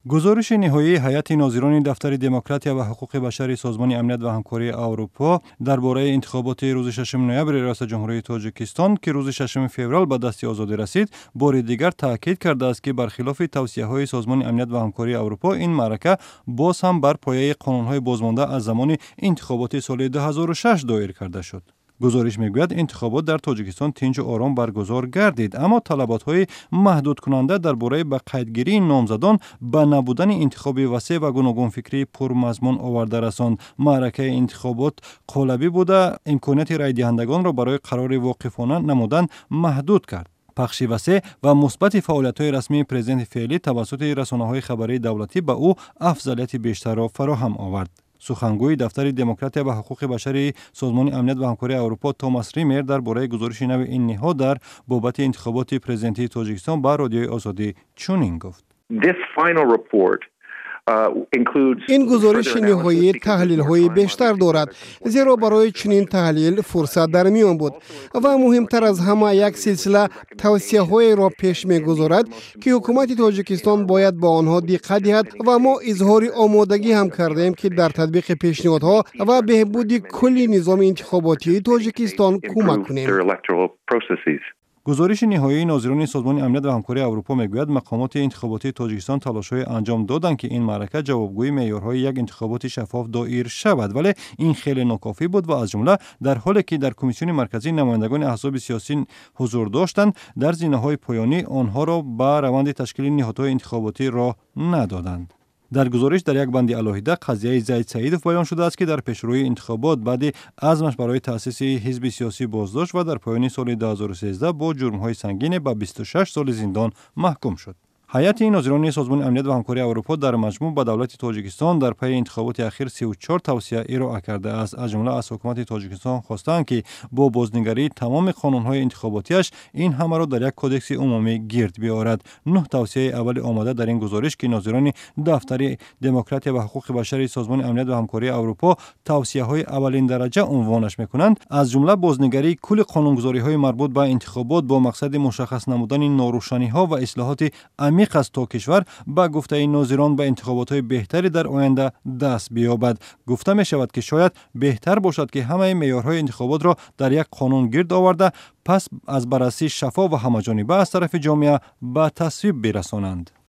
گزارش نهایی هیئت ناظران دفتر دموکراتیا و حقوق بشر سازمان امنیت و همکاری اروپا درباره انتخابات روز 6 نوامبر ریاست جمهوری تاجیکستان که روز 6 فوریه به دست آزادی رسید، بار دیگر تاکید کرده است که برخلاف توصیه‌های سازمان امنیت و همکاری اروپا، این معرکه باز هم بر پایه قانون‌های بازمانده از زمان انتخابات سال 2006 دایر کرده شد. گزارش میگوید انتخابات در تاجیکستان تنج و آرام برگزار گردید، اما طلبات‌های محدود کننده درباره به قیدگیری نامزدان به نبودن انتخاب وسیع و گوناگون فکری پرمضمون آورده رساند. معرکه انتخابات قالبی بوده، امکانیت رای دهندگان را برای قرار واقفانه نمودن محدود کرد. پخش وسیع و مثبت فعالیت‌های رسمی پرزیدنت فعلی توسط رسانه‌های خبری دولتی به او افضلیت بیشتر را فراهم آورد. سخنگوی دفتر دموکراتیا و حقوق بشر سازمان امنیت و همکاری اروپا توماس ریمر درباره گزارش نو این نهاد در بابت انتخابات پرزیدنتی تاجیکستان با رادیوی آزادی چنین گفت: این گزارش نهایی تحلیل‌های بیشتر دارد، زیرا برای چنین تحلیل فرصت در میان بود و مهمتر از همه یک سلسله توصیه‌های را پیش می‌گذارد که حکومت تاجیکستان باید با آنها دقت دهد و ما اظهار آمادگی هم کردیم که در تطبیق پیشنهادها و بهبود کلی نظام انتخاباتی تاجیکستان کمک کنیم. گزارش نهایی ناظران سازمان امنیت و همکاری اروپا میگوید مقامات انتخاباتی تاجیکستان تلاش‌های انجام دادند که این معرکه جوابگوی معیارهای یک انتخابات شفاف دایر شود، ولی این خیلی ناکافی بود و از جمله در حالی که در کمیسیون مرکزی نمایندگان احزاب سیاسی حضور داشتند، در زینه‌های پایانی آنها را به روند تشکیل نهادهای انتخاباتی راه ندادند. در گزارش در یک بند علاهیده قضیه زید سعیدوف بیان شده است که در پیشروی انتخابات بعد عزمش برای تأسیس حزب سیاسی بازداشت و در پایان سال 2013 با جرم‌های سنگین به 26 سال زندان محکوم شد. هیئت ناظران سازمان امنیت و همکاری اروپا در مجموع به دولت تاجیکستان در پی انتخابات اخیر 34 توصیه ارائه کرده است. از جمله از حکومت تاجیکستان خواستند که با بازنگری تمام قانون‌های انتخاباتیش این همه را در یک کدکس عمومی گرد بیاورد. 9 توصیه اول آمده در این گزارش که ناظران دفتر دموکراتیا و حقوق بشر سازمان امنیت و همکاری اروپا توصیه‌های اولین درجه عنوانش می‌کنند، از جمله بازنگری کل قانونگذاری‌های مربوط به انتخابات با مقصد مشخص نمودن ناروشنی‌ها و اصلاحات عمیق است تا کشور به گفته ناظران به انتخابات‌های بهتری در آینده دست بیابد. گفته می شود که شاید بهتر باشد که همه معیارهای انتخابات را در یک قانون گرد آورده، پس از بررسی شفاف و همه‌جانبه از طرف جامعه به تصویب برسانند.